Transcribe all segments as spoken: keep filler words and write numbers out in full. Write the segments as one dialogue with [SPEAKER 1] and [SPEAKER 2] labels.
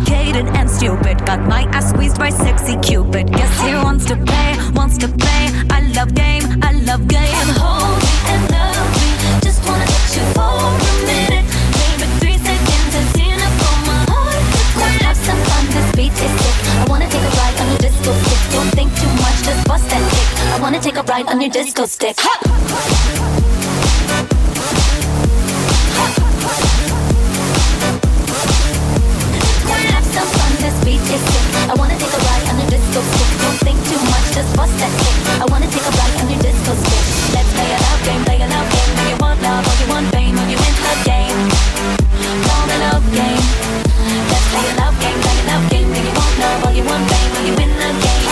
[SPEAKER 1] complicated and stupid. Got my ass squeezed by sexy Cupid. Guess he wants to play, wants to play. I love game, I love game. Hold me and love me, just wanna touch you for a minute. Maybe three seconds is enough for my heart to quit. Have some fun, this beat is sick. I wanna take a ride on your disco stick. Don't think too much, just bust that kick. I wanna take a ride on your disco stick. Ha! This beat is sick. I wanna take a ride on your disco stick. Don't think too much, just bust that kick. I wanna take a ride on your disco stick. Let's play a love game, play a love game. Do you want love or you want fame or you in the game? Want a love game. Let's play a love game, play a love game. Do you want love or you want fame or you in the game?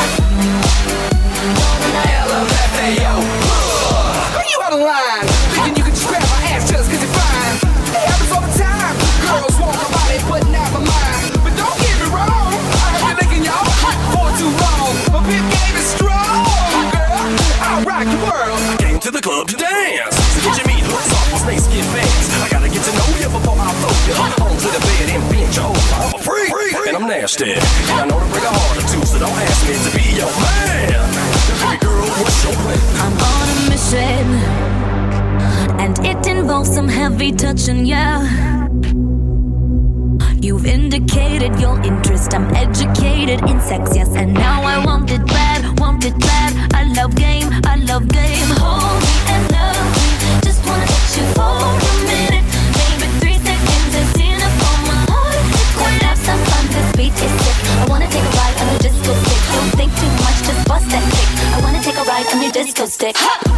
[SPEAKER 2] L M F A O. Are you out of line? Thinking you can just grab my ass just cause you're fine. It happens all the time. Girls want my body but not my mind. But don't get me wrong, I have been licking y'all hot for too long. My pimp game is strong, girl. I'll rock the world.
[SPEAKER 3] I came to the club to dance. So get your meat hooks off my snakeskin pants. I gotta get to know you before I throw you home to the bed and bench your whole. I'm a freak, and I'm nasty. And I know to break a heart or two, so don't ask me to be your man. Baby girl, what's your plan?
[SPEAKER 1] I'm on a mission, and it involves some heavy touching, yeah. You've indicated your interest. I'm educated in sex, yes, and now I want it bad, want it bad. I love game, I love game. Hold me and love me, just wanna touch you for a minute. Maybe three seconds is enough for my heart to quit. Have some fun, this beat is sick. I wanna take a ride on your disco stick. Don't think too much, just bust that kick. I wanna take a ride on your disco stick. Ha!